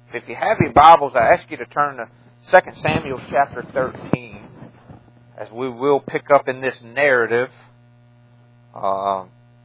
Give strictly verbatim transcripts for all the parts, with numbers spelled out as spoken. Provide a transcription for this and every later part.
If you have your Bibles, I ask you to turn to Second Samuel chapter thirteen, as we will pick up in this narrative. Uh,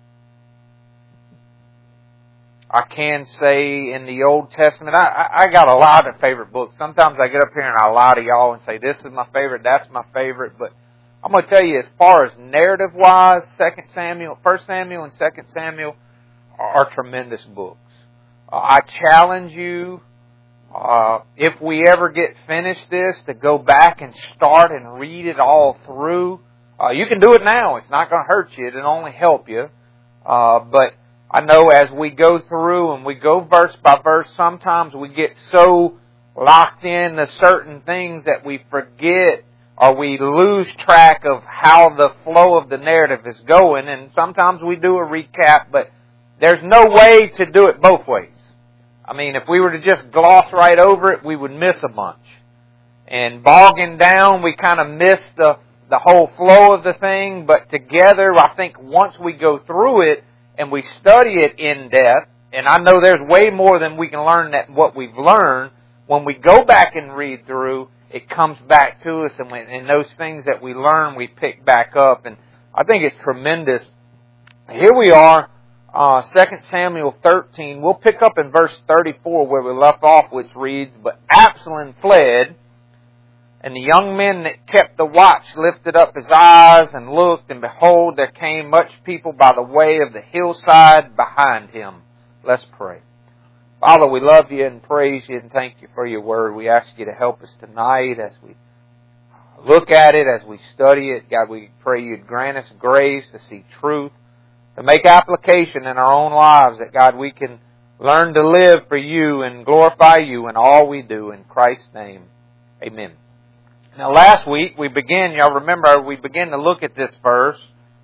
I can say in the Old Testament, I, I got a lot of favorite books. Sometimes I get up here and I lie to y'all and say, this is my favorite, that's my favorite. But I'm going to tell you, as far as narrative-wise, Second Samuel, First Samuel and Second Samuel are tremendous books. Uh, I challenge you, uh, if we ever get finished this, to go back and start and read it all through. Uh, you can do it now. It's not going to hurt you. It'll only help you. Uh, but I know as we go through and we go verse by verse, sometimes we get so locked in to certain things that we forget or we lose track of how the flow of the narrative is going. And sometimes we do a recap, but there's no way to do it both ways. I mean, if we were to just gloss right over it, we would miss a bunch. And bogging down, we kind of miss the, the whole flow of the thing. But together, I think once we go through it and we study it in depth, and I know there's way more than we can learn than what we've learned, when we go back and read through, it comes back to us, and, we, and those things that we learn, we pick back up. And I think it's tremendous. Here we are. Uh, Second Samuel thirteen, we'll pick up in verse thirty-four where we left off, which reads, But Absalom fled, and the young men that kept the watch lifted up his eyes and looked, and behold, there came much people by the way of the hillside behind him. Let's pray. Father, we love you and praise you and thank you for your word. We ask you to help us tonight as we look at it, as we study it. God, we pray you'd grant us grace to see truth, to make application in our own lives, that, God, we can learn to live for you and glorify you in all we do. In Christ's name, amen. Now, last week we began, y'all remember, we began to look at this verse,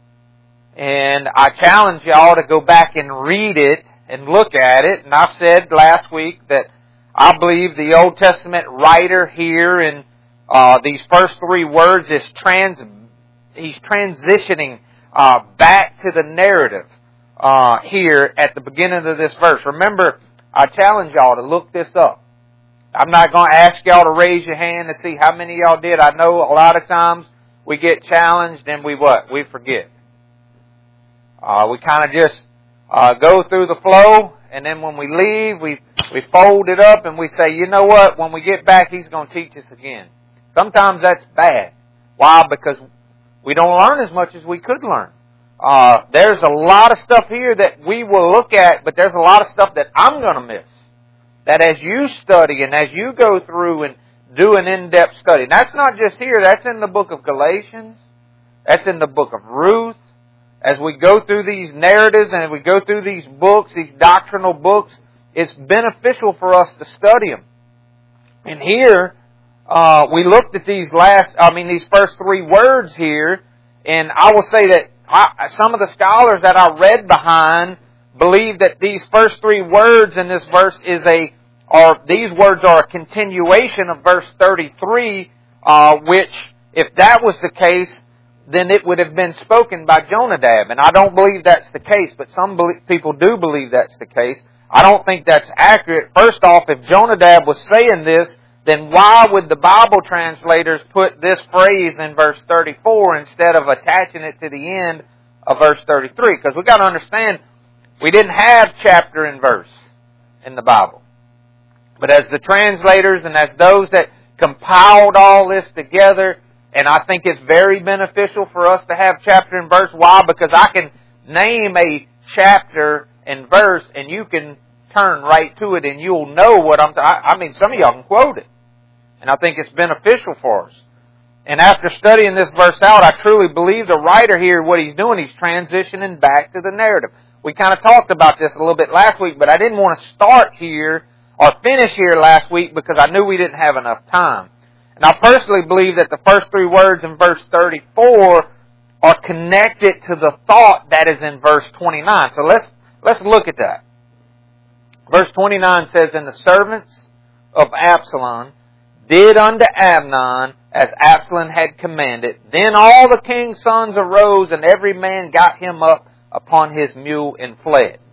and I challenged y'all to go back and read it and look at it. And I said last week that I believe the Old Testament writer here in uh, these first three words is trans, he's transitioning Uh, back to the narrative uh, here at the beginning of this verse. Remember, I challenge y'all to look this up. I'm not going to ask y'all to raise your hand to see how many of y'all did. I know a lot of times we get challenged and we what? We forget. Uh, we kind of just uh, go through the flow, and then when we leave, we, we fold it up and we say, you know what? When we get back, he's going to teach us again. Sometimes that's bad. Why? Because we don't learn as much as we could learn. Uh, there's a lot of stuff here that we will look at, but there's a lot of stuff that I'm going to miss. That as you study and as you go through and do an in-depth study. And that's not just here. That's in the book of Galatians. That's in the book of Ruth. As we go through these narratives and as we go through these books, these doctrinal books, it's beneficial for us to study them. And here, Uh, we looked at these last, I mean, these first three words here, and I will say that I, some of the scholars that I read behind believe that these first three words in this verse is a, or these words are a continuation of verse thirty-three, uh, which, if that was the case, then it would have been spoken by Jonadab. And I don't believe that's the case, but some believe, people do believe that's the case. I don't think that's accurate. First off, if Jonadab was saying this, then why would the Bible translators put this phrase in verse thirty-four instead of attaching it to the end of verse thirty-three? Because we've got to understand, we didn't have chapter and verse in the Bible. But as the translators and as those that compiled all this together, and I think it's very beneficial for us to have chapter and verse. Why? Because I can name a chapter and verse and you can turn right to it and you'll know what I'm... Th- I mean, some of y'all can quote it. And I think it's beneficial for us. And after studying this verse out, I truly believe the writer here, what he's doing, he's transitioning back to the narrative. We kind of talked about this a little bit last week, but I didn't want to start here or finish here last week because I knew we didn't have enough time. And I personally believe that the first three words in verse thirty-four are connected to the thought that is in verse twenty-nine. So let's, let's look at that. Verse twenty-nine says, And the servants of Absalom did unto Amnon as Absalom had commanded. Then all the king's sons arose, and every man got him up upon his mule and fled.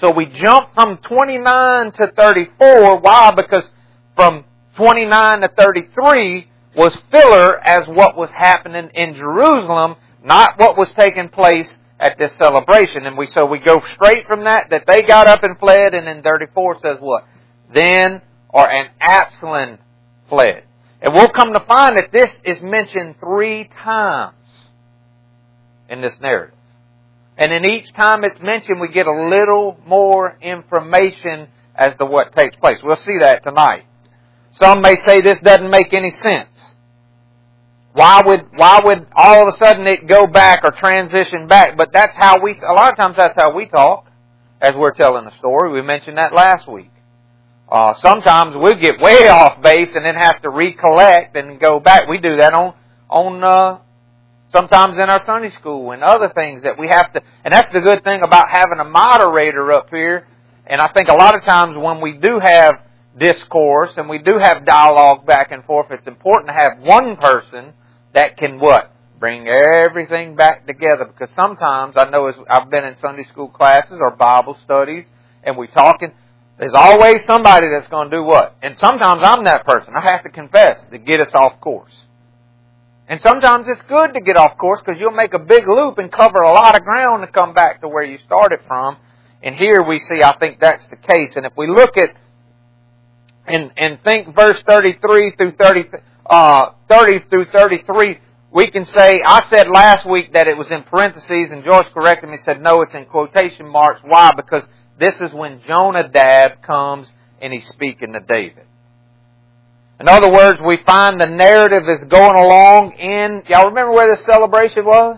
So we jump from twenty-nine to thirty-four. Why? Because from twenty-nine to thirty-three was filler as what was happening in Jerusalem, not what was taking place at this celebration. And we so we go straight from that, that they got up and fled, and then thirty-four says what? Then, or and Absalom fled. And we'll come to find that this is mentioned three times in this narrative. And in each time it's mentioned, we get a little more information as to what takes place. We'll see that tonight. Some may say this doesn't make any sense. Why would, why would all of a sudden it go back or transition back? But that's how we, a lot of times that's how we talk as we're telling the story. We mentioned that last week. Uh, sometimes we get way off base and then have to recollect and go back. We do that on, on, uh, sometimes in our Sunday school and other things that we have to, and that's the good thing about having a moderator up here. And I think a lot of times when we do have discourse and we do have dialogue back and forth, it's important to have one person that can what? Bring everything back together. Because sometimes, I know as I've been in Sunday school classes or Bible studies and we talking, there's always somebody that's going to do what? And sometimes I'm that person. I have to confess to get us off course. And sometimes it's good to get off course because you'll make a big loop and cover a lot of ground to come back to where you started from. And here we see, I think that's the case. And if we look at and and think verse thirty-three through thirty, uh, thirty through thirty-three, we can say, I said last week that it was in parentheses, and George corrected me and said, no, it's in quotation marks. Why? Because this is when Jonadab comes and he's speaking to David. In other words, we find the narrative is going along in, y'all remember where this celebration was?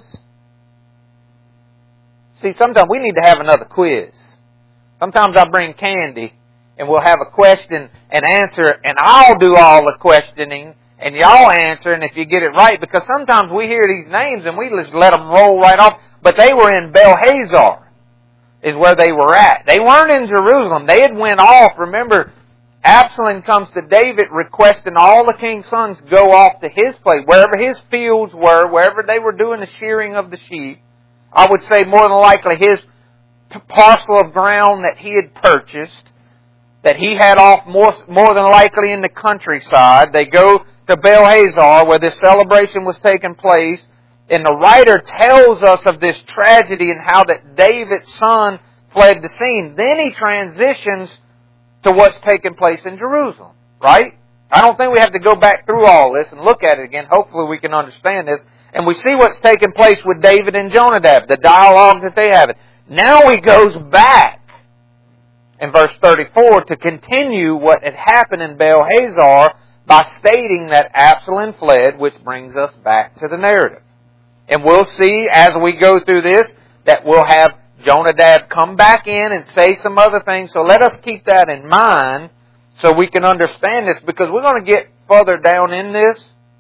See, sometimes we need to have another quiz. Sometimes I bring candy and we'll have a question and answer, and I'll do all the questioning and y'all answer, and if you get it right, because sometimes we hear these names and we just let them roll right off, but they were in Baal-Hazor is where they were at. They weren't in Jerusalem. They had went off. Remember, Absalom comes to David requesting all the king's sons go off to his place, wherever his fields were, wherever they were doing the shearing of the sheep. I would say more than likely his parcel of ground that he had purchased, that he had off more, more than likely in the countryside. They go to Baal-Hazor where this celebration was taking place. And the writer tells us of this tragedy and how that David's son fled the scene. Then he transitions to what's taking place in Jerusalem, right? I don't think we have to go back through all this and look at it again. Hopefully we can understand this. And we see what's taking place with David and Jonadab, the dialogue that they have. Now he goes back in verse thirty-four to continue what had happened in Baal-Hazor by stating that Absalom fled, which brings us back to the narrative. And we'll see as we go through this that we'll have Jonadab come back in and say some other things. So let us keep that in mind so we can understand this, because we're going to get further down in this.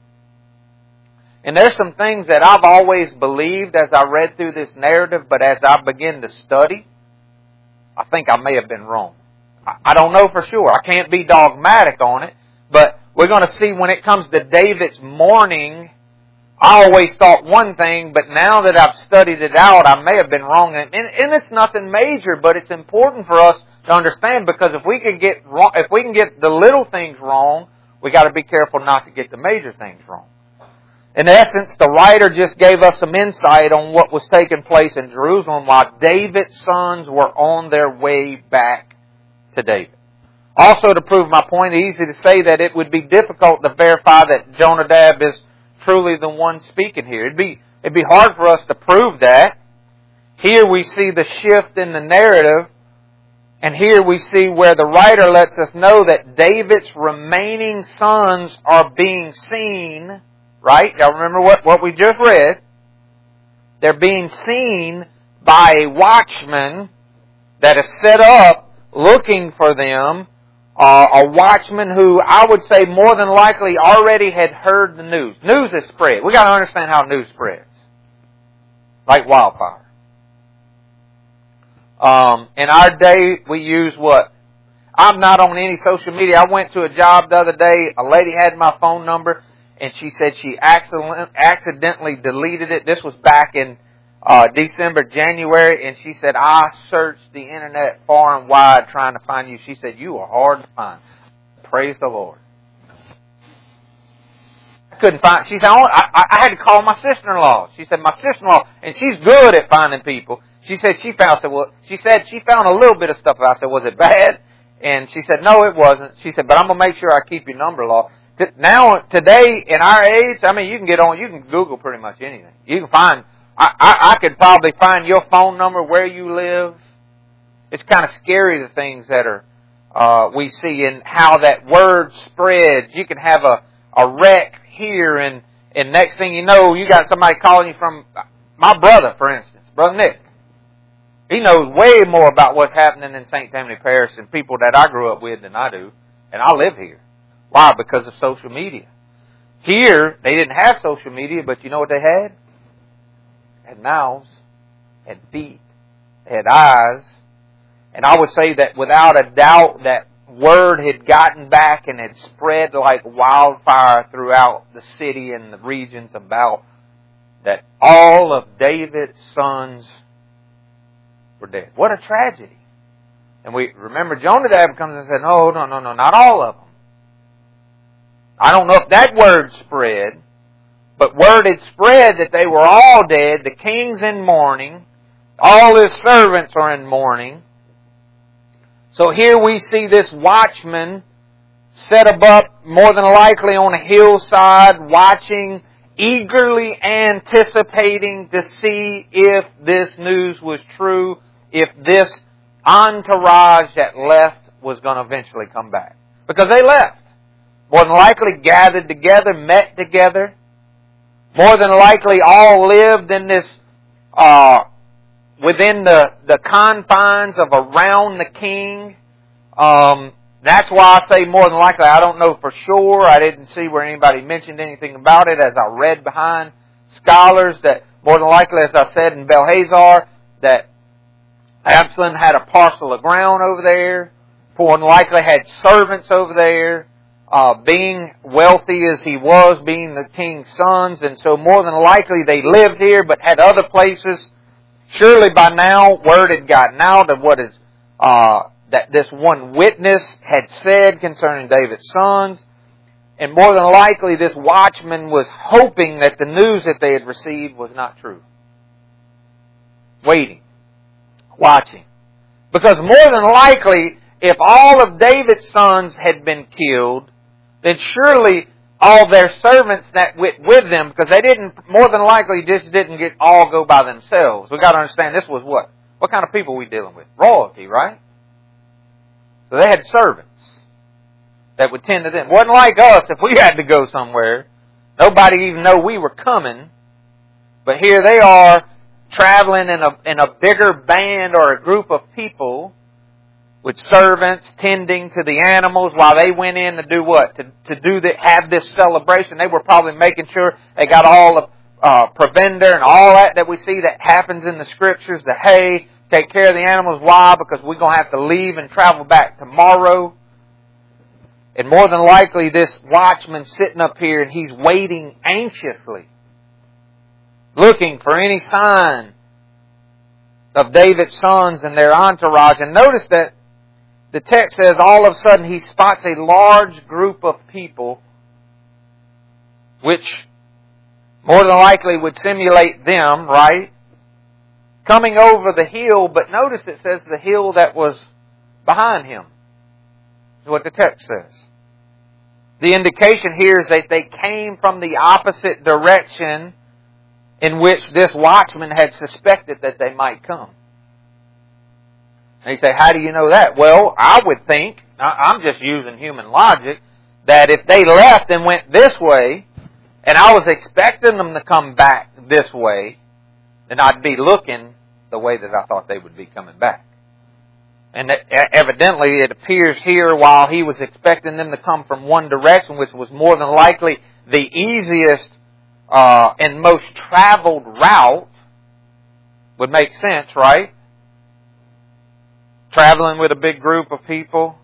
And there's some things that I've always believed as I read through this narrative, but as I begin to study, I think I may have been wrong. I don't know for sure. I can't be dogmatic on it, but we're going to see when it comes to David's mourning, I always thought one thing, but now that I've studied it out, I may have been wrong. And, and it's nothing major, but it's important for us to understand, because if we can get wrong, if we can get the little things wrong, we got to be careful not to get the major things wrong. In essence, the writer just gave us some insight on what was taking place in Jerusalem while David's sons were on their way back to David. Also, to prove my point, it's easy to say that it would be difficult to verify that Jonadab is truly the one speaking here. It'd be, it'd be hard for us to prove that. Here we see the shift in the narrative, and here we see where the writer lets us know that David's remaining sons are being seen, right? Y'all remember what, what we just read? They're being seen by a watchman that is set up looking for them. Uh, a watchman who I would say more than likely already had heard the news. News is spread. We got to understand how news spreads. Like wildfire. Um, in our day, we use what? I'm not on any social media. I went to a job the other day. A lady had my phone number, and she said she accidentally, accidentally deleted it. This was back in uh, December, January, and she said, I searched the internet far and wide trying to find you. She said, you are hard to find. Praise the Lord. I couldn't find, she said, I, I, I had to call my sister-in-law. She said, my sister-in-law, and she's good at finding people. She said she found, I said, well, she said she found a little bit of stuff. I said, was it bad? And she said, no, it wasn't. She said, but I'm going to make sure I keep your number, law. Now, today, in our age, I mean, you can get on, you can Google pretty much anything. You can find, I, I, I could probably find your phone number, where you live. It's kind of scary, the things that are, uh, we see, and how that word spreads. You can have a, a wreck here, and, and next thing you know, you got somebody calling you from, my brother, for instance, Brother Nick. He knows way more about what's happening in Saint Tammany Parish and people that I grew up with than I do. And I live here. Why? Because of social media. Here, they didn't have social media, but you know what they had? They had mouths, had feet, they had eyes. And I would say that without a doubt, that word had gotten back and had spread like wildfire throughout the city and the regions about that all of David's sons were dead. What a tragedy. And we remember Jonadab comes and said, no, no, no, no, not all of them. I don't know if that word spread, but word had spread that they were all dead. The king's in mourning. All his servants are in mourning. So here we see this watchman set above, more than likely on a hillside, watching, eagerly anticipating to see if this news was true, if this entourage that left was going to eventually come back. Because they left. More than likely gathered together, met together. More than likely all lived in this, uh, within the, the confines of around the king. Um, that's why I say more than likely. I don't know for sure. I didn't see where anybody mentioned anything about it as I read behind scholars that more than likely, as I said in Belhazar, that Absalom had a parcel of ground over there. More than likely had servants over there. Uh, being wealthy as he was, being the king's sons. And so more than likely they lived here but had other places. Surely by now word had gotten out of what is uh, that this one witness had said concerning David's sons. And more than likely this watchman was hoping that the news that they had received was not true. Waiting. Watching. Because more than likely, if all of David's sons had been killed, then surely all their servants that went with them, because they didn't, more than likely, just didn't get all go by themselves. We've got to understand this was what? What kind of people are we dealing with? Royalty, right? So they had servants that would tend to them. It wasn't like us if we had to go somewhere. Nobody even know we were coming. But here they are traveling in a in a bigger band or a group of people with servants tending to the animals while they went in to do what? To to do the, have this celebration. They were probably making sure they got all of uh, provender and all that that we see that happens in the scriptures. The hay, take care of the animals. Why? Because we're going to have to leave and travel back tomorrow. And more than likely this watchman sitting up here and he's waiting anxiously, looking for any sign of David's sons and their entourage. And notice that the text says all of a sudden he spots a large group of people which more than likely would simulate them, right? Coming over the hill, but notice it says the hill that was behind him. Is what the text says. The indication here is that they came from the opposite direction in which this watchman had suspected that they might come. And you say, how do you know that? Well, I would think, I'm just using human logic, that if they left and went this way, and I was expecting them to come back this way, then I'd be looking the way that I thought they would be coming back. And evidently it appears here while he was expecting them to come from one direction, which was more than likely the easiest uh, and most traveled route, would make sense, right? Traveling with a big group of people.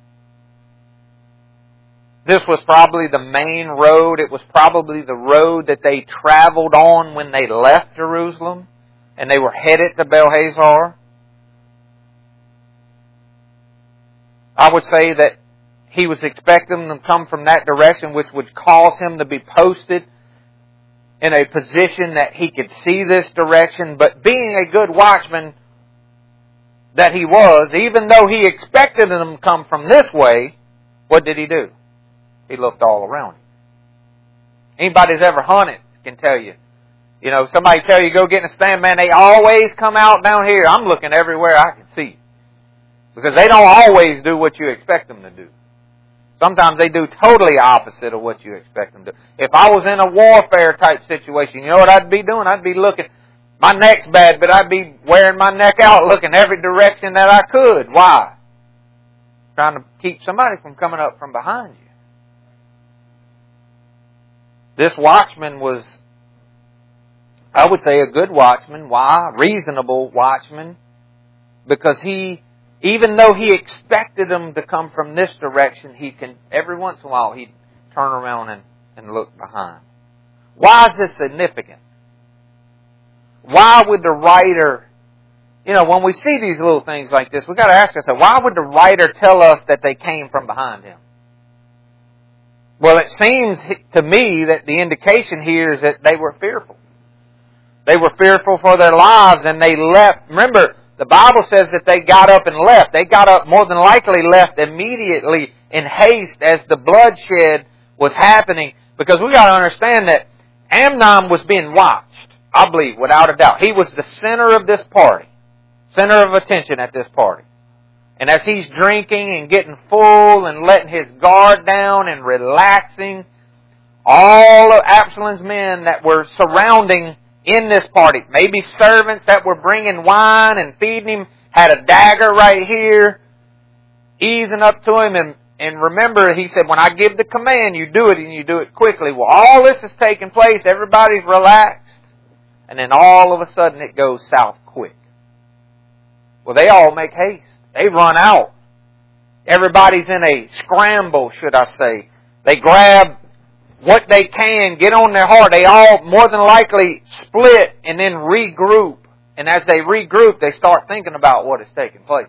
This was probably the main road. It was probably the road that they traveled on when they left Jerusalem. and they were headed to Baal-hazor. I would say that he was expecting them to come from that direction, which would cause him to be posted in a position that he could see this direction. But being a good watchman that he was, even though he expected them to come from this way, what did he do? He looked all around him. Anybody who's ever hunted can tell you. You know, somebody tell you go get in a stand, man, they always come out down here. I'm looking everywhere I can see. Because they don't always do what you expect them to do. Sometimes they do totally opposite of what you expect them to do. If I was in a warfare type situation, you know what I'd be doing? I'd be looking, my neck's bad, but I'd be wearing my neck out looking every direction that I could. Why? Trying to keep somebody from coming up from behind you. This watchman was, I would say, a good watchman. Why? Reasonable watchman. Because he, even though he expected them to come from this direction, he can, every once in a while, he'd turn around and, and look behind. Why is this significant? Why would the writer, you know, when we see these little things like this, we've got to ask ourselves, why would the writer tell us that they came from behind him? Well, it seems to me that the indication here is that they were fearful. They were fearful for their lives, and they left. Remember, the Bible says that they got up and left. They got up, more than likely left immediately in haste as the bloodshed was happening. Because we got to understand that Amnon was being watched, I believe, without a doubt. He was the center of this party, center of attention at this party. And as he's drinking and getting full and letting his guard down and relaxing, all of Absalom's men that were surrounding in this party, maybe servants that were bringing wine and feeding him, had a dagger right here, easing up to him. And, and remember, he said, when I give the command, you do it and you do it quickly. Well, all this is taking place. Everybody's relaxed. And then all of a sudden it goes south quick. Well, they all make haste. They run out. Everybody's in a scramble, should I say. They grab what they can, get on their heart. They all more than likely split and then regroup. And as they regroup, they start thinking about what is taking place.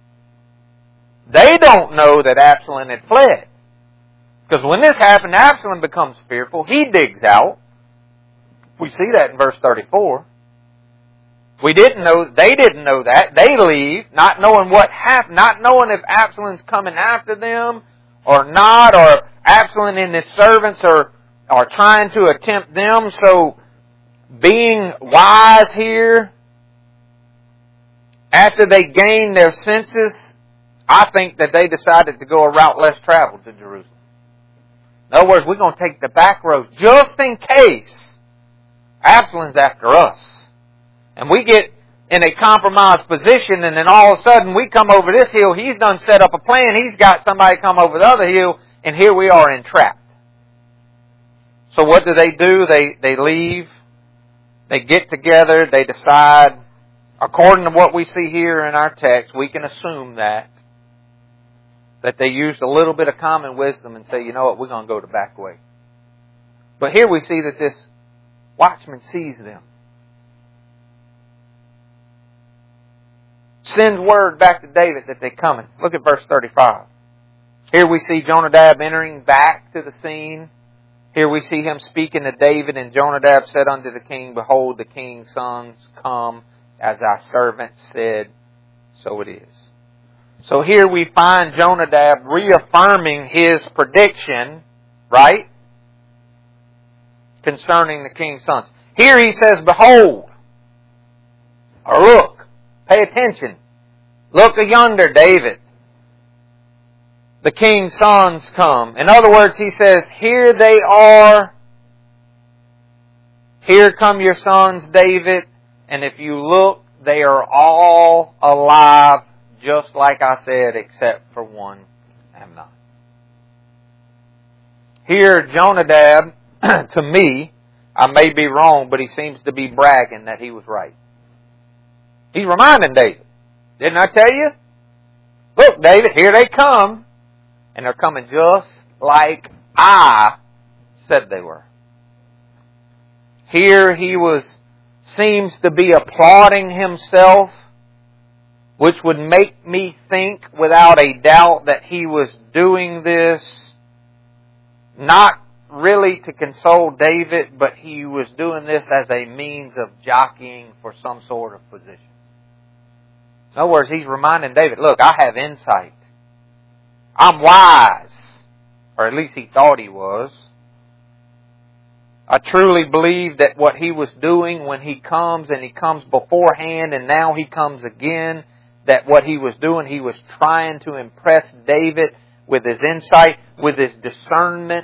They don't know that Absalom had fled. Because when this happened, Absalom becomes fearful. He digs out. We see that in verse thirty-four. We didn't know, they didn't know that. They leave, not knowing what happened, not knowing if Absalom's coming after them or not, or Absalom and his servants are, are trying to attempt them. So, being wise here, after they gained their senses, I think that they decided to go a route less traveled to Jerusalem. In other words, we're going to take the back roads just in case Absalom's after us. And we get in a compromised position, and then all of a sudden we come over this hill. He's done set up a plan. He's got somebody come over the other hill, and here we are entrapped. So what do they do? They they leave. They get together. They decide, according to what we see here in our text, we can assume that that they used a little bit of common wisdom and say, you know what, we're going to go the back way. But here we see that this watchman sees them. Sends word back to David that they're coming. Look at verse thirty-five. Here we see Jonadab entering back to the scene. Here we see him speaking to David, and Jonadab said unto the king, behold, the king's sons come, as thy servant said, so it is. So here we find Jonadab reaffirming his prediction, right? Concerning the king's sons. Here he says, behold, or look. Pay attention. Look yonder, David. The king's sons come. In other words, he says, here they are. Here come your sons, David. And if you look, they are all alive, just like I said, except for one, Amnon. Here, Jonadab, to me, I may be wrong, but he seems to be bragging that he was right. He's reminding David. Didn't I tell you? Look, David, here they come. And they're coming just like I said they were. Here he was seems to be applauding himself, which would make me think without a doubt that he was doing this not really to console David, but he was doing this as a means of jockeying for some sort of position. In other words, he's reminding David, look, I have insight. I'm wise. Or at least he thought he was. I truly believe that what he was doing when he comes, and he comes beforehand and now he comes again, that what he was doing, he was trying to impress David with his insight, with his discernment,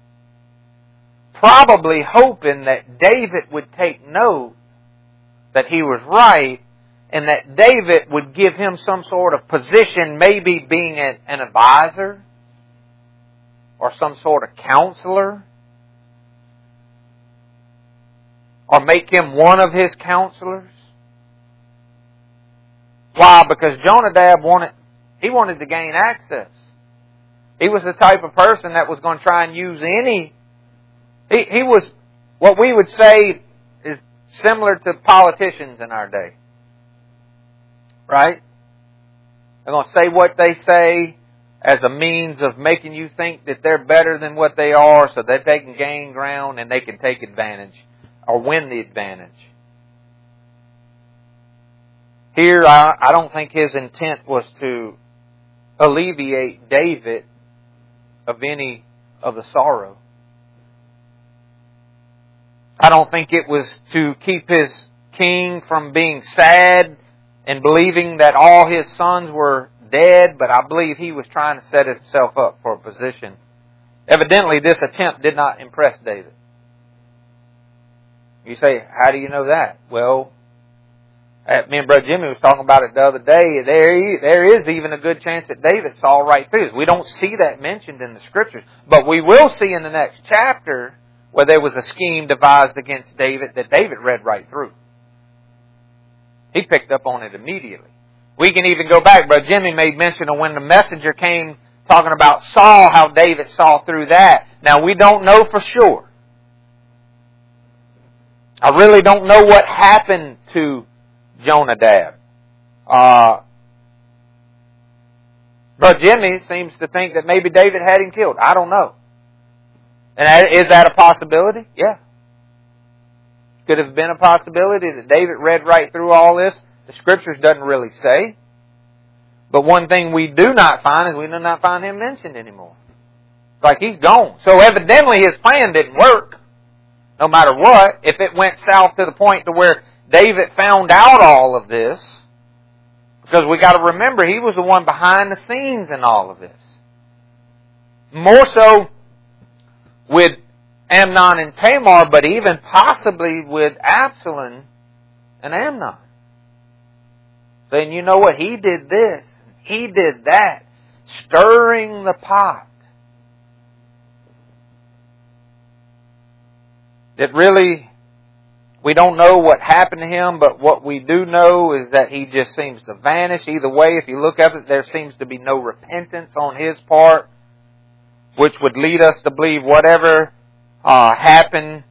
probably hoping that David would take note that he was right, and that David would give him some sort of position, maybe being an advisor or some sort of counselor, or make him one of his counselors. Why? Because Jonadab wanted, he wanted to gain access. He was the type of person that was going to try and use any, he, he was what we would say is similar to politicians in our day. Right? They're going to say what they say as a means of making you think that they're better than what they are so that they can gain ground and they can take advantage or win the advantage. Here, I, I don't think his intent was to alleviate David of any of the sorrow. I don't think it was to keep his king from being sad and believing that all his sons were dead, but I believe he was trying to set himself up for a position. Evidently, this attempt did not impress David. You say, how do you know that? Well, me and Brother Jimmy was talking about it the other day. There, there is even a good chance that David saw right through it. We don't see that mentioned in the Scriptures, but we will see in the next chapter where there was a scheme devised against David that David read right through. He picked up on it immediately. We can even go back. Brother Jimmy made mention of when the messenger came talking about Saul, how David saw through that. Now, we don't know for sure. I really don't know what happened to Jonadab. Uh, Brother Jimmy seems to think that maybe David had him killed. I don't know. And is that a possibility? Yeah. Could have been a possibility that David read right through all this. The Scriptures doesn't really say. But one thing we do not find is we do not find him mentioned anymore. It's like he's gone. So evidently his plan didn't work. No matter what. If it went south to the point to where David found out all of this. Because we got to remember, he was the one behind the scenes in all of this. More so with Amnon and Tamar, but even possibly with Absalom and Amnon. Saying, you know what, he did this, he did that, stirring the pot. That really, we don't know what happened to him, but what we do know is that he just seems to vanish. Either way, if you look at it, there seems to be no repentance on his part, which would lead us to believe whatever uh, happened,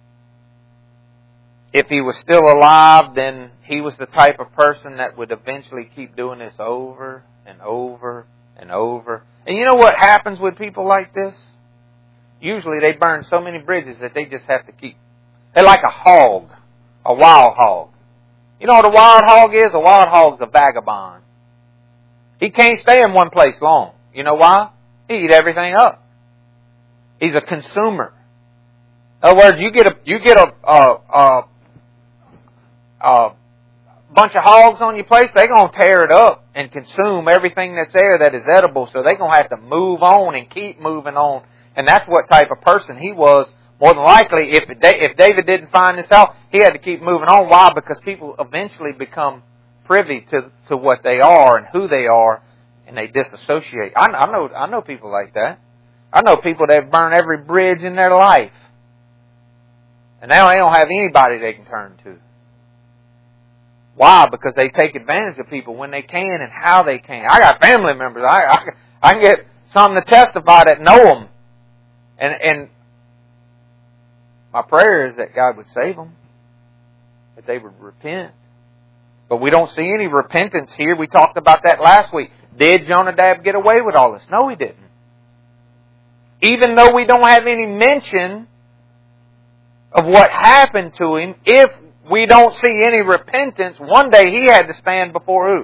if he was still alive, then he was the type of person that would eventually keep doing this over and over and over. And you know what happens with people like this? Usually they burn so many bridges that they just have to keep. They're like a hog, a wild hog. You know what a wild hog is? A wild hog's a vagabond. He can't stay in one place long. You know why? He eat everything up. He's a consumer. In other words, you get a you get a a, a, a bunch of hogs on your place, they're gonna tear it up and consume everything that's there that is edible. So they're gonna have to move on and keep moving on. And that's what type of person he was. More than likely, if if David didn't find this out, he had to keep moving on. Why? Because people eventually become privy to to what they are and who they are, and they disassociate. I, I know I know people like that. I know people that have burned every bridge in their life. And now they don't have anybody they can turn to. Why? Because they take advantage of people when they can and how they can. I got family members. I I, I can get some to testify that know them. And, and my prayer is that God would save them. that they would repent. But we don't see any repentance here. We talked about that last week. Did Jonadab get away with all this? No, he didn't. Even though we don't have any mention of what happened to him, if we don't see any repentance, one day he had to stand before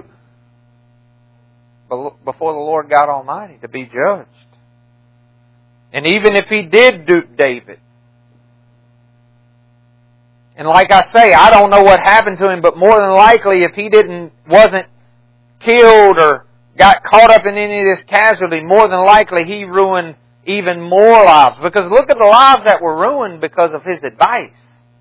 who? Before the Lord God Almighty to be judged. And even if he did dupe David, and like I say, I don't know what happened to him, but more than likely, if he didn't, wasn't killed or got caught up in any of this casualty, more than likely he ruined even more lives. Because look at the lives that were ruined because of his advice.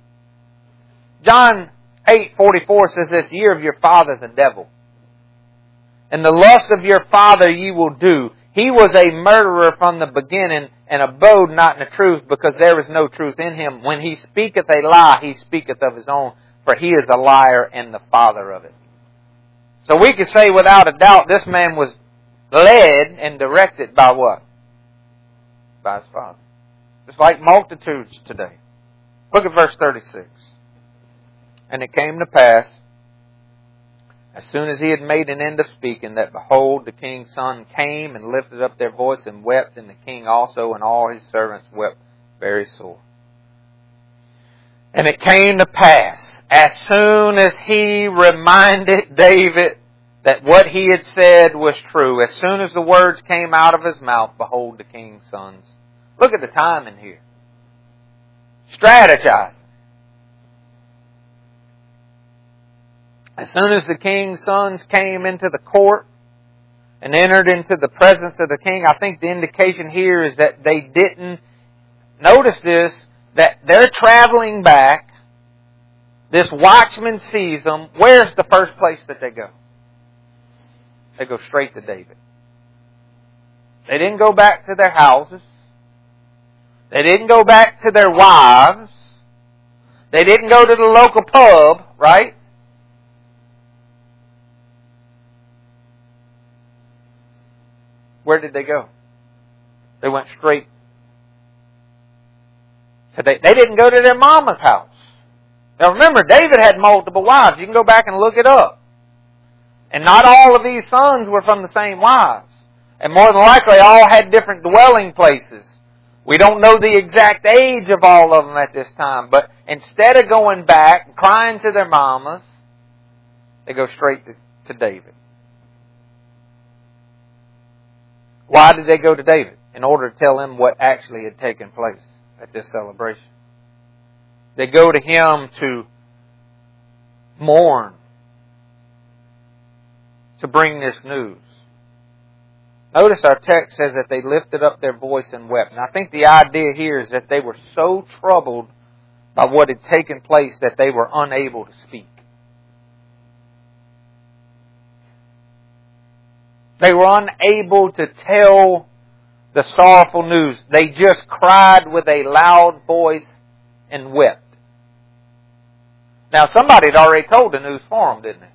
John eight forty-four says this, "Ye of your father the devil, and the lust of your father ye will do. He was a murderer from the beginning, and abode not in the truth, because there is no truth in him. When he speaketh a lie, he speaketh of his own, for he is a liar and the father of it." So we could say without a doubt this man was led and directed by what? By his father. Just like multitudes today. Look at verse thirty-six. "And it came to pass, as soon as he had made an end of speaking, that behold, the king's son came and lifted up their voice and wept, and the king also and all his servants wept very sore. And it came to pass, as soon as he reminded David that what he had said was true, as soon as the words came out of his mouth, behold, the king's sons." Look at the timing here. Strategize. As soon as the king's sons came into the court and entered into the presence of the king, I think the indication here is that they didn't, notice this, that they're traveling back, this watchman sees them, where's the first place that they go? They go straight to David. They didn't go back to their houses. They didn't go back to their wives. They didn't go to the local pub, right? Where did they go? They went straight to David. They didn't go to their mama's house. Now remember, David had multiple wives. You can go back and look it up. And not all of these sons were from the same wives. And more than likely all had different dwelling places. We don't know the exact age of all of them at this time. But instead of going back and crying to their mamas, they go straight to, to David. Why did they go to David? In order to tell him what actually had taken place at this celebration. They go to him to mourn, to bring this news. Notice our text says that they lifted up their voice and wept. And I think the idea here is that they were so troubled by what had taken place that they were unable to speak. They were unable to tell the sorrowful news. They just cried with a loud voice and wept. Now somebody had already told the news for them, didn't they?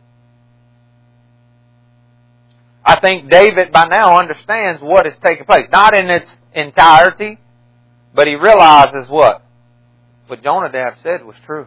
I think David by now understands what has taken place. Not in its entirety, but he realizes what? What Jonadab said was true.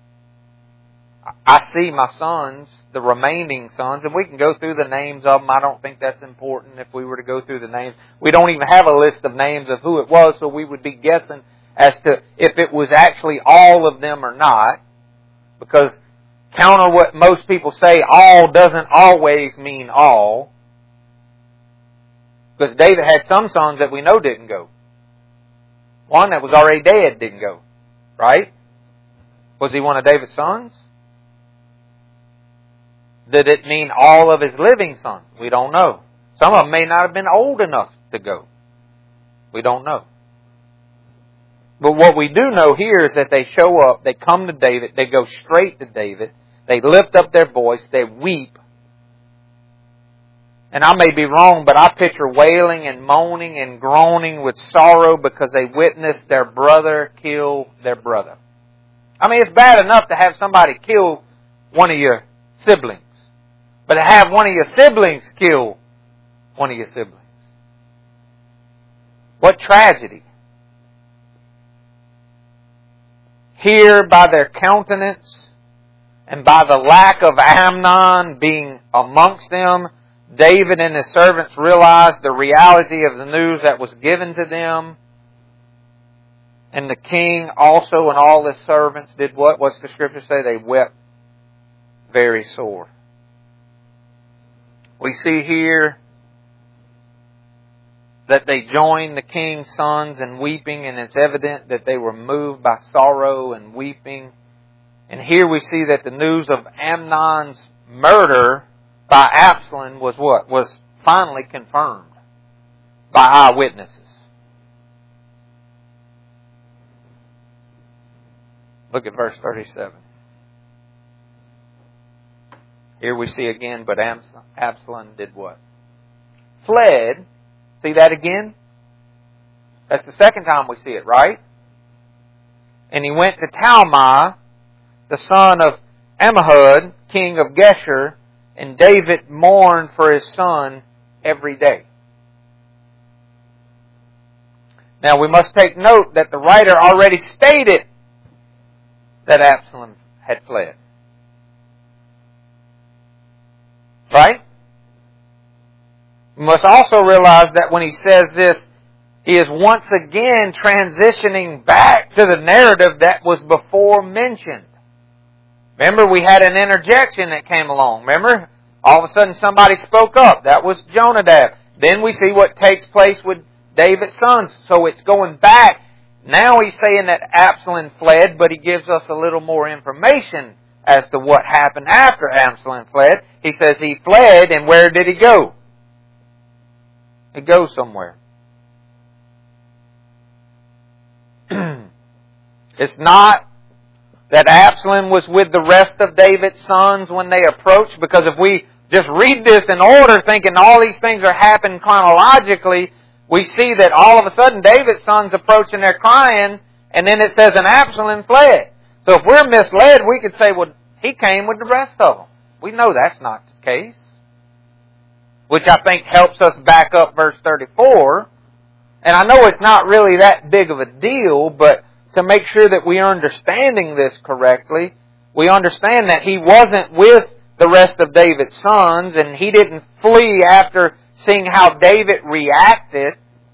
I see my sons, the remaining sons, and we can go through the names of them. I don't think that's important if we were to go through the names. We don't even have a list of names of who it was, so we would be guessing as to if it was actually all of them or not. Because counter what most people say, all doesn't always mean all. Because David had some sons that we know didn't go. One that was already dead didn't go. Right? Was he one of David's sons? Did it mean all of his living sons? We don't know. Some of them may not have been old enough to go. We don't know. But what we do know here is that they show up, they come to David, they go straight to David, they lift up their voice, they weep. And I may be wrong, but I picture wailing and moaning and groaning with sorrow because they witnessed their brother kill their brother. I mean, it's bad enough to have somebody kill one of your siblings. But to have one of your siblings kill one of your siblings. What tragedy. Here by their countenance, And by the lack of Amnon being amongst them, David and his servants realized the reality of the news that was given to them. And the king also and all his servants did what? What's the scripture say? They wept very sore. We see here that they joined the king's sons in weeping, and it's evident that they were moved by sorrow and weeping. And here we see that the news of Amnon's murder by Absalom was what? Was finally confirmed by eyewitnesses. Look at verse thirty-seven. Here we see again, but Absalom did what? Fled. See that again? That's the second time we see it, right? And he went to Talmai, the son of Ammihud, king of Geshur, and David mourned for his son every day. Now we must take note that the writer already stated that Absalom had fled. Right? We must also realize that when he says this, he is once again transitioning back to the narrative that was before mentioned. Remember, we had an interjection that came along. Remember? All of a sudden somebody spoke up. That was Jonadab. Then we see what takes place with David's sons. So it's going back. Now he's saying that Absalom fled, but he gives us a little more information as to what happened after Absalom fled. He says he fled, and where did he go? He goes somewhere. It's not that Absalom was with the rest of David's sons when they approached, because if we just read this in order, thinking all these things are happening chronologically, we see that all of a sudden David's sons approach and they're crying, and then it says, and Absalom fled. So if we're misled, we could say, well, he came with the rest of them. We know that's not the case. Which I think helps us back up verse thirty-four. And I know it's not really that big of a deal, but to make sure that we are understanding this correctly, we understand that he wasn't with the rest of David's sons, and he didn't flee after seeing how David reacted.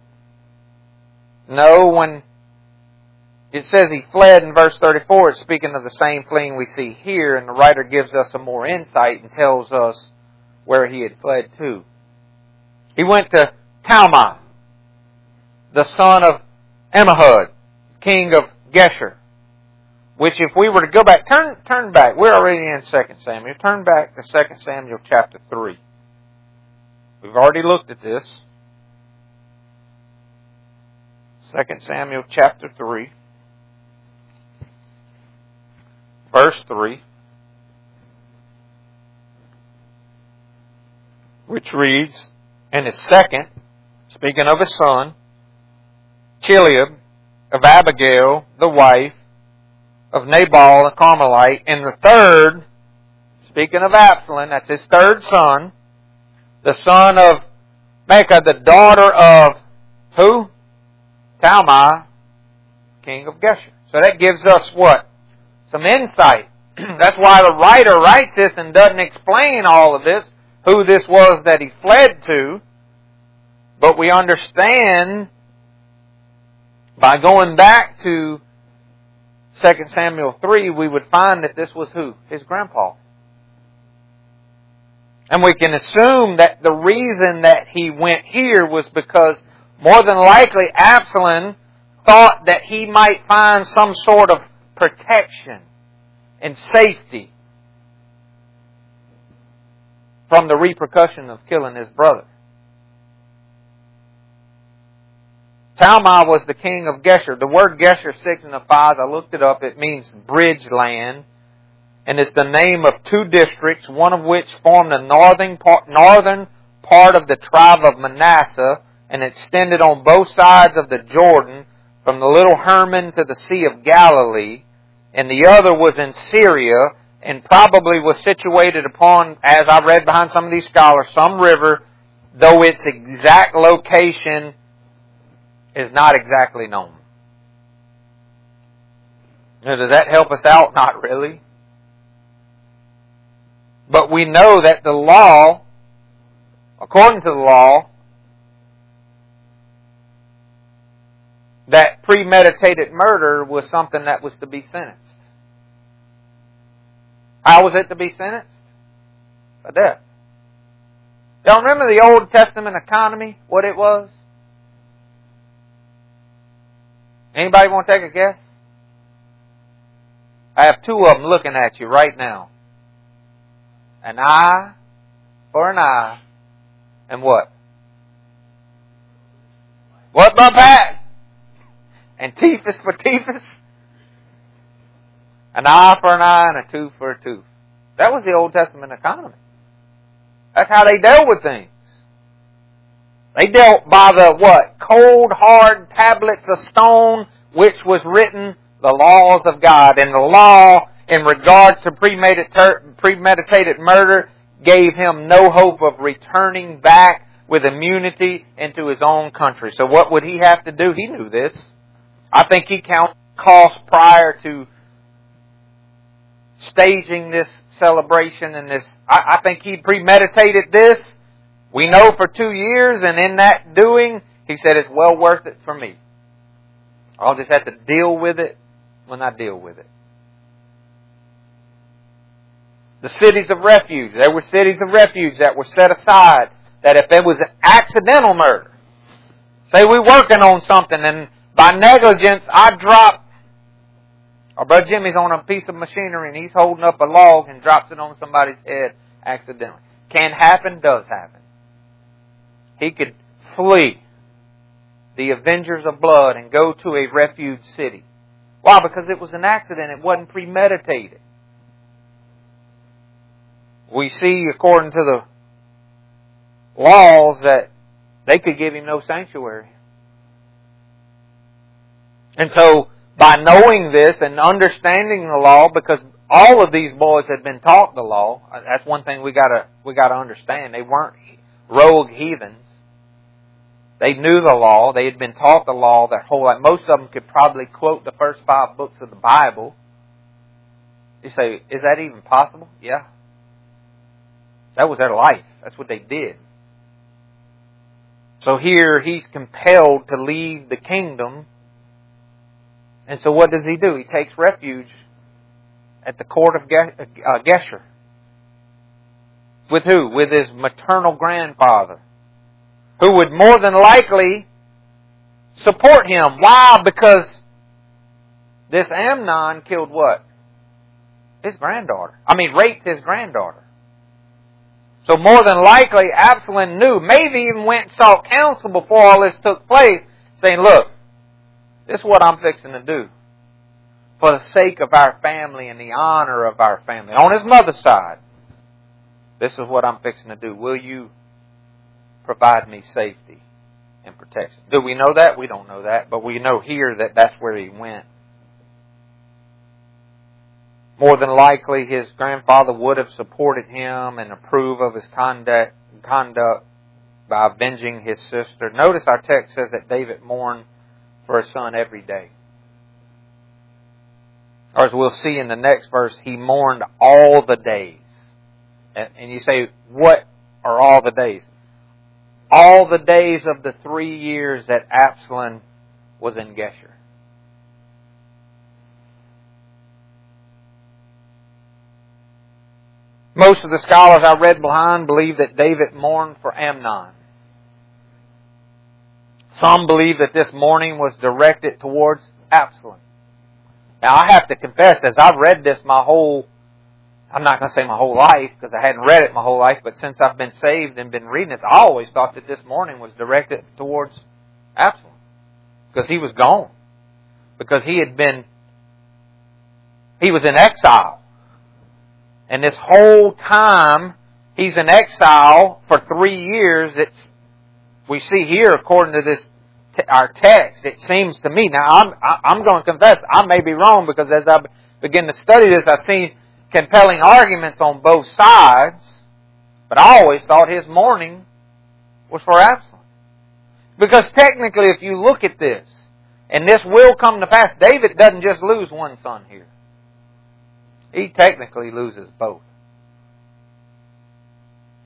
No, when it says he fled in verse thirty-four, it's speaking of the same fleeing we see here, and the writer gives us some more insight and tells us where he had fled to. He went to Talmai, the son of Ammihud, king of Geshur. Which if we were to go back, turn turn back, we're already in Second Samuel. Turn back to Second Samuel chapter three. We've already looked at this. Second Samuel chapter three. Verse three. Which reads, and his second, speaking of his son, Chileab, of Abigail, the wife of Nabal the Carmelite, and the third, speaking of Absalom, that's his third son, the son of Maacah, the daughter of who? Talmai, king of Geshur. So that gives us what? Some insight. That's why the writer writes this and doesn't explain all of this, who this was that he fled to. But we understand by going back to Second Samuel three, we would find that this was who? His grandpa. And we can assume that the reason that he went here was because more than likely Absalom thought that he might find some sort of protection and safety from the repercussion of killing his brother. Talmai was the king of Geshur. The word Geshur signifies, I looked it up, it means bridge land. And it's the name of two districts, one of which formed the northern part, northern part of the tribe of Manasseh and extended on both sides of the Jordan from the Little Hermon to the Sea of Galilee. And the other was in Syria and probably was situated upon, as I read behind some of these scholars, some river, though its exact location is not exactly known. Now, does that help us out? Not really. But we know that the law, according to the law, that premeditated murder was something that was to be sentenced. How was it to be sentenced? By death. Y'all remember the Old Testament economy, what it was? Anybody want to take a guess? I have two of them looking at you right now. An eye for an eye, and what? What, my Pat? And teethus for teethus? An eye for an eye and a tooth for a tooth. That was the Old Testament economy. That's how they dealt with things. They dealt by the what? Cold, hard tablets of stone, which was written the laws of God. And the law, in regards to premeditated murder, gave him no hope of returning back with immunity into his own country. So what would he have to do? He knew this. I think he counted costs prior to staging this celebration and this. I, I think he premeditated this. We know for two years, and in that doing, he said it's well worth it for me. I'll just have to deal with it when I deal with it. The cities of refuge. There were cities of refuge that were set aside, that if it was an accidental murder, say we're working on something and by negligence I drop, our brother Jimmy's on a piece of machinery and he's holding up a log and drops it on somebody's head accidentally. Can happen, does happen. He could flee the avengers of blood and go to a refuge city. Why? Because it was an accident. It wasn't premeditated. We see, according to the laws, that they could give him no sanctuary. And so, by knowing this and understanding the law, because all of these boys had been taught the law, that's one thing we gotta we gotta understand. They weren't rogue heathens. They knew the law. They had been taught the law their whole life. Most of them could probably quote the first five books of the Bible. You say, is that even possible? Yeah. That was their life. That's what they did. So here he's compelled to leave the kingdom. And so what does he do? He takes refuge at the court of Geshur. With who? With his maternal grandfather, who would more than likely support him. Why? Because this Amnon killed what? His granddaughter. I mean, raped his granddaughter. So more than likely, Absalom knew, maybe even went and sought counsel before all this took place, saying, look, this is what I'm fixing to do for the sake of our family and the honor of our family. On his mother's side, this is what I'm fixing to do. Will you provide me safety and protection? Do we know that? We don't know that, but we know here that that's where he went. More than likely, his grandfather would have supported him and approved of his conduct, conduct by avenging his sister. Notice our text says that David mourned for his son every day. Or as we'll see in the next verse, he mourned all the days. And you say, what are all the days? All the days of the three years that Absalom was in Geshur. Most of the scholars I read behind believe that David mourned for Amnon. Some believe that this mourning was directed towards Absalom. Now I have to confess, as I've read this my whole, I'm not going to say my whole life, because I hadn't read it my whole life, but since I've been saved and been reading this, I always thought that this mourning was directed towards Absalom. Because he was gone. Because he had been, he was in exile. And this whole time, he's in exile for three years. It's, we see here, according to this, our text, it seems to me. Now, I'm, I'm going to confess, I may be wrong, because as I begin to study this, I've seen compelling arguments on both sides. But I always thought his mourning was for Absalom. Because technically, if you look at this, and this will come to pass, David doesn't just lose one son here. He technically loses both.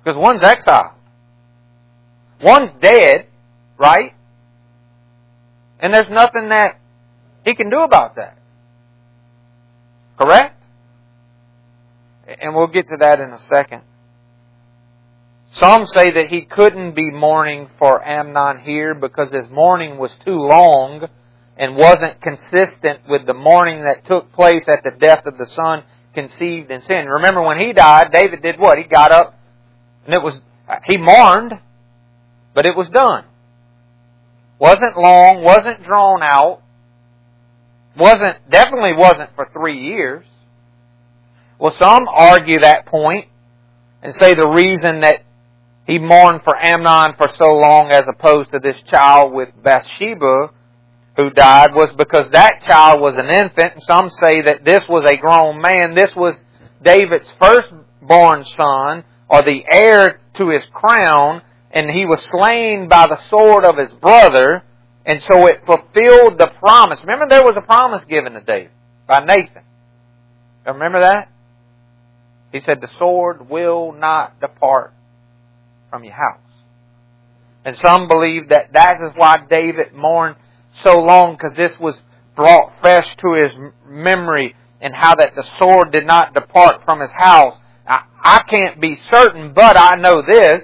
Because one's exiled. One's dead, right? And there's nothing that he can do about that. Correct? And we'll get to that in a second. Some say that he couldn't be mourning for Amnon here because his mourning was too long and wasn't consistent with the mourning that took place at the death of the son conceived in sin. Remember when he died, David did what? He got up and it was, he mourned, but it was done. Wasn't long, wasn't drawn out, wasn't, definitely wasn't for three years. Well, some argue that point and say the reason that he mourned for Amnon for so long as opposed to this child with Bathsheba who died was because that child was an infant. And some say that this was a grown man. This was David's firstborn son, or the heir to his crown, and he was slain by the sword of his brother, and so it fulfilled the promise. Remember, there was a promise given to David by Nathan. Remember that? He said, the sword will not depart from your house. And some believe that that is why David mourned so long, because this was brought fresh to his memory, and how that the sword did not depart from his house. I, I can't be certain, but I know this.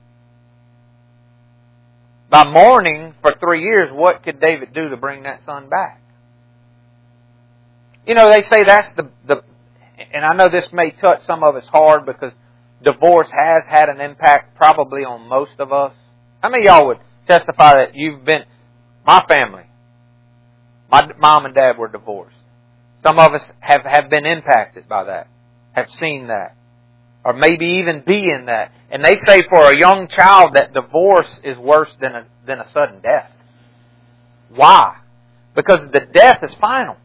By mourning for three years, what could David do to bring that son back? You know, they say that's the, the and I know this may touch some of us hard because divorce has had an impact probably on most of us. How many of y'all would testify that you've been, my family, my mom and dad were divorced. Some of us have, have been impacted by that, have seen that, or maybe even be in that. And they say for a young child that divorce is worse than a, than a sudden death. Why? Because the death is final.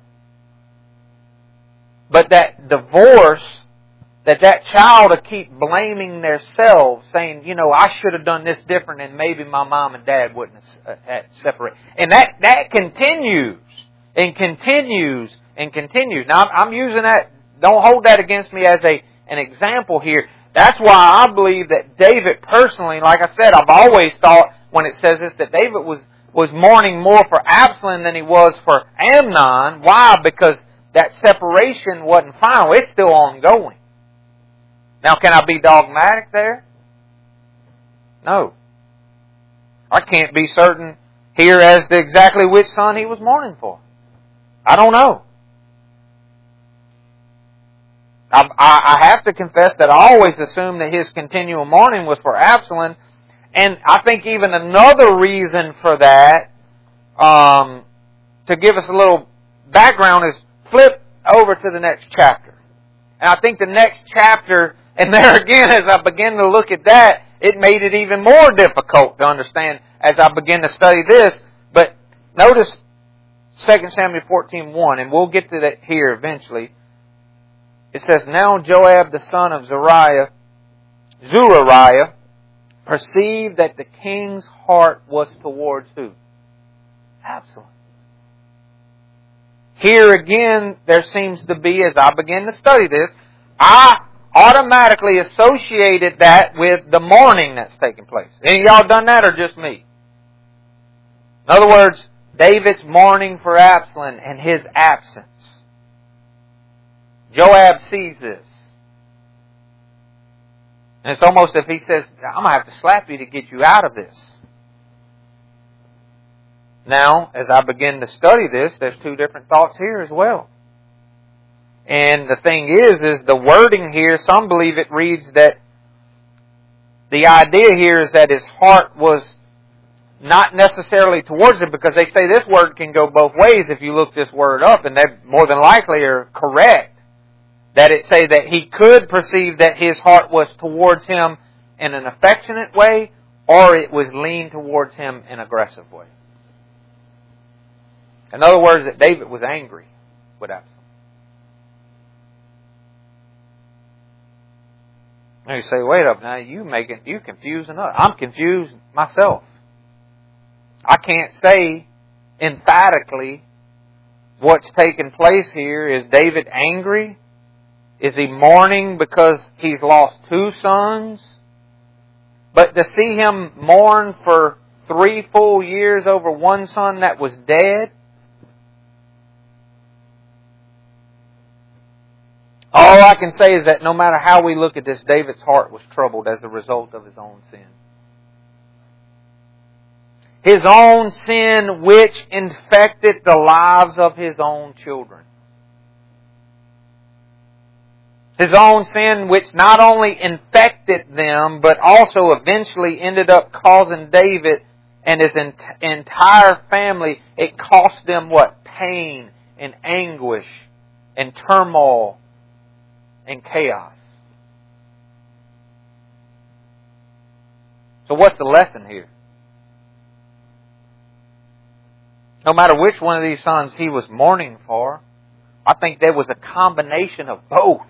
But that divorce, that that child will keep blaming themselves, saying, you know, I should have done this different and maybe my mom and dad wouldn't have separated. And that, that continues and continues and continues. Now, I'm using that, don't hold that against me as a an example here. That's why I believe that David personally, like I said, I've always thought when it says this, that David was, was mourning more for Absalom than he was for Amnon. Why? Because that separation wasn't final. It's still ongoing. Now, can I be dogmatic there? No. I can't be certain here as to exactly which son he was mourning for. I don't know. I, I have to confess that I always assumed that his continual mourning was for Absalom. And I think even another reason for that, um, to give us a little background, is flip over to the next chapter. And I think the next chapter, and there again, as I begin to look at that, it made it even more difficult to understand as I begin to study this. But notice Second Samuel fourteen one, and we'll get to that here eventually. It says, now Joab the son of Zeruiah, Zeruiah perceived that the king's heart was towards who? Absalom. Here again, there seems to be, as I begin to study this, I automatically associated that with the mourning that's taking place. Any of y'all done that or just me? In other words, David's mourning for Absalom and his absence. Joab sees this. And it's almost as if he says, I'm going to have to slap you to get you out of this. Now, as I begin to study this, there's two different thoughts here as well. And the thing is, is the wording here, some believe it reads that the idea here is that his heart was not necessarily towards it, because they say this word can go both ways if you look this word up, and they more than likely are correct. That it say that he could perceive that his heart was towards him in an affectionate way, or it was leaned towards him in an aggressive way. In other words, that David was angry with Absalom. Now you say, wait up, now you making you confusing us. I'm confused myself. I can't say emphatically what's taking place here. Is David angry? Is he mourning because he's lost two sons? But to see him mourn for three full years over one son that was dead, all I can say is that no matter how we look at this, David's heart was troubled as a result of his own sin. His own sin which infected the lives of his own children. His own sin which not only infected them, but also eventually ended up causing David and his ent- entire family, it cost them what? Pain and anguish and turmoil and chaos. So what's the lesson here? No matter which one of these sons he was mourning for, I think there was a combination of both.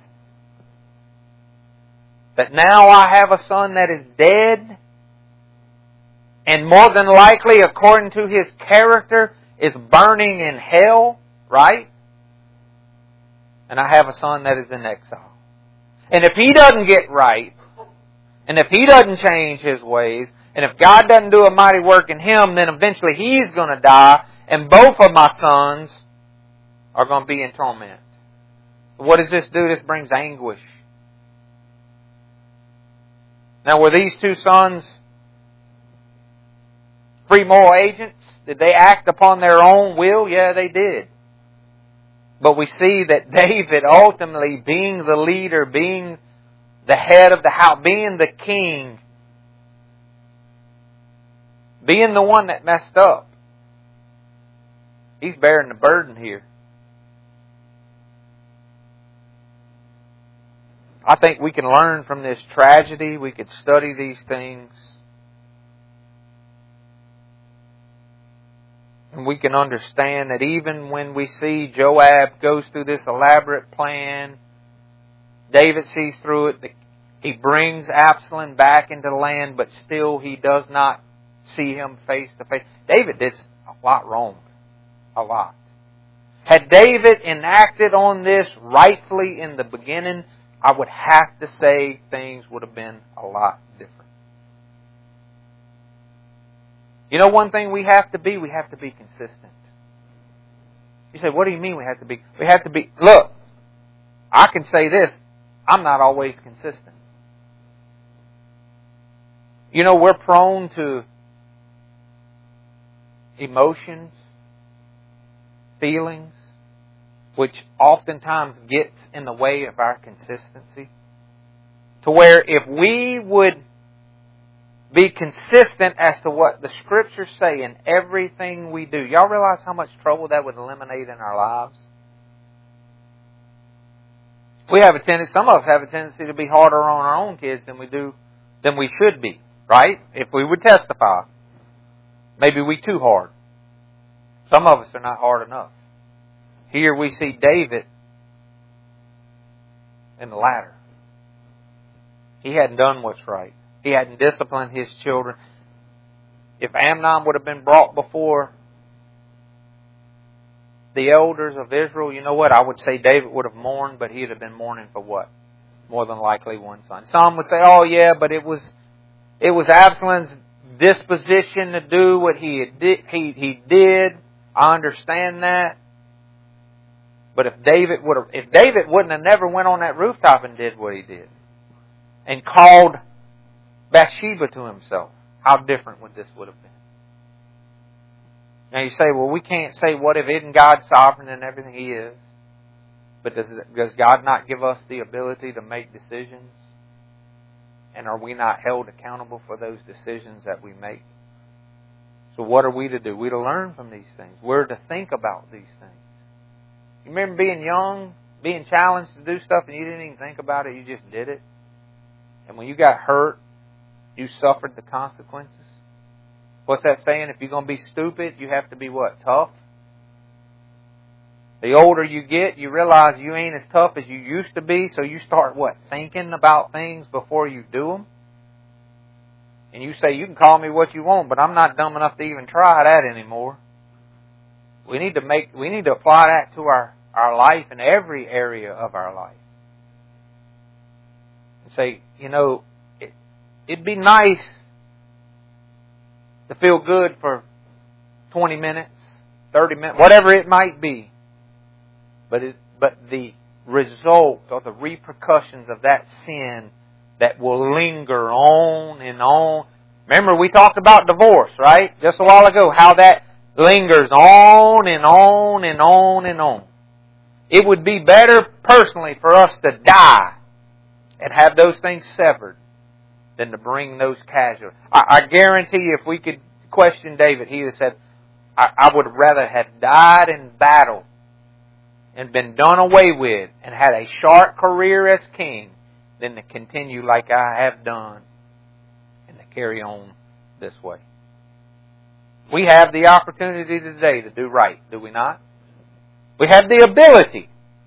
That now I have a son that is dead, and more than likely, according to his character, is burning in hell, right? And I have a son that is in exile. And if he doesn't get right, and if he doesn't change his ways, and if God doesn't do a mighty work in him, then eventually he's going to die, and both of my sons are going to be in torment. What does this do? This brings anguish. Now, were these two sons free moral agents? Did they act upon their own will? Yeah, they did. But we see that David ultimately, being the leader, being the head of the house, being the king, being the one that messed up, he's bearing the burden here. I think we can learn from this tragedy. We could study these things. And we can understand that even when we see Joab goes through this elaborate plan, David sees through it. He brings Absalom back into the land, but still he does not see him face to face. David did a lot wrong. A lot. Had David enacted on this rightfully in the beginning, I would have to say things would have been a lot different. You know one thing we have to be? We have to be consistent. You say, what do you mean we have to be? We have to be, look, I can say this, I'm not always consistent. You know, we're prone to emotions, feelings, which oftentimes gets in the way of our consistency. To where if we would be consistent as to what the Scriptures say in everything we do, y'all realize how much trouble that would eliminate in our lives? We have a tendency, some of us have a tendency to be harder on our own kids than we do, than we should be, right? If we would testify. Maybe we too hard. Some of us are not hard enough. Here we see David in the latter. He hadn't done what's right. He hadn't disciplined his children. If Amnon would have been brought before the elders of Israel, you know what? I would say David would have mourned, but he'd have been mourning for what? More than likely one son. Some would say, oh yeah, but it was it was Absalom's disposition to do what he did. He, he did. I understand that. But if David would have, if David wouldn't have never went on that rooftop and did what he did, and called Bathsheba to himself, how different would this would have been? Now you say, well, we can't say what if isn't God sovereign and everything He is. But does, does God not give us the ability to make decisions? And are we not held accountable for those decisions that we make? So what are we to do? We're to learn from these things. We're to think about these things. You remember being young, being challenged to do stuff and you didn't even think about it, you just did it? And when you got hurt, you suffered the consequences? What's that saying? If you're going to be stupid, you have to be what? Tough? The older you get, you realize you ain't as tough as you used to be, so you start what? Thinking about things before you do them? And you say, you can call me what you want, but I'm not dumb enough to even try that anymore. We need to make, we need to apply that to our, our life in every area of our life. And say, you know, It'd be nice to feel good for twenty minutes, thirty minutes, whatever it might be. But it, but the result or the repercussions of that sin that will linger on and on. Remember, we talked about divorce, right? Just a while ago, how that lingers on and on and on and on. It would be better personally for us to die and have those things severed than to bring those casualties. I, I guarantee you, if we could question David, he would have said, I, I would rather have died in battle and been done away with and had a short career as king than to continue like I have done and to carry on this way. We have the opportunity today to do right, do we not? We have the ability.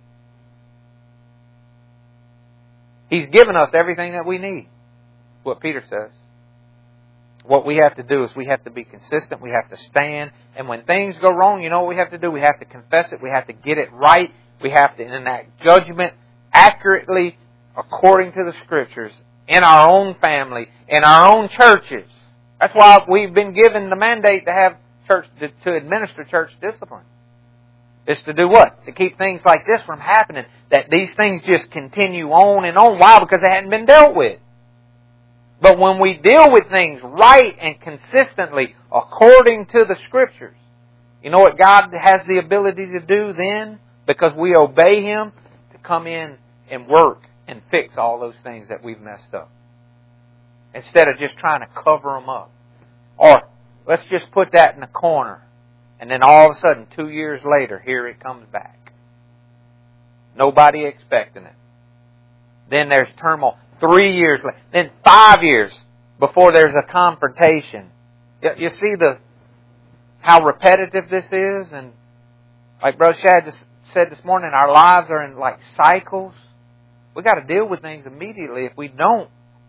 He's given us everything that we need. What Peter says. What we have to do is we have to be consistent. We have to stand. And when things go wrong, you know what we have to do? We have to confess it. We have to get it right. We have to enact judgment accurately according to the Scriptures in our own family, in our own churches. That's why we've been given the mandate to have church, to, to administer church discipline. It's to do what? To keep things like this from happening. That these things just continue on and on. Why? Because they hadn't been dealt with. But when we deal with things right and consistently according to the Scriptures, you know what God has the ability to do then? Because we obey Him, to come in and work and fix all those things that we've messed up. Instead of just trying to cover them up. Or let's just put that in the corner. And then all of a sudden, two years later, here it comes back. Nobody expecting it. Then there's turmoil. Three years later. Then five years before there's a confrontation. You see the how repetitive this is? And like Brother Shad just said this morning, our lives are in like cycles. We've got to deal with things immediately. If we don't,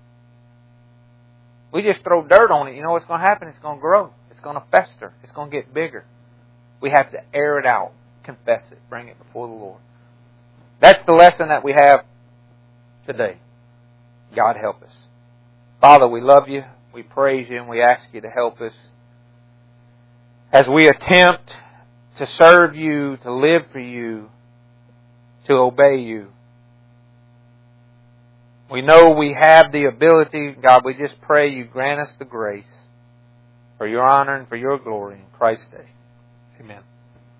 we just throw dirt on it. You know what's going to happen? It's going to grow. It's going to fester. It's going to get bigger. We have to air it out, confess it, bring it before the Lord. That's the lesson that we have today. God help us. Father, we love You. We praise You and we ask You to help us as we attempt to serve You, to live for You, to obey You. We know we have the ability. God, we just pray You grant us the grace for Your honor and for Your glory in Christ's name. Amen.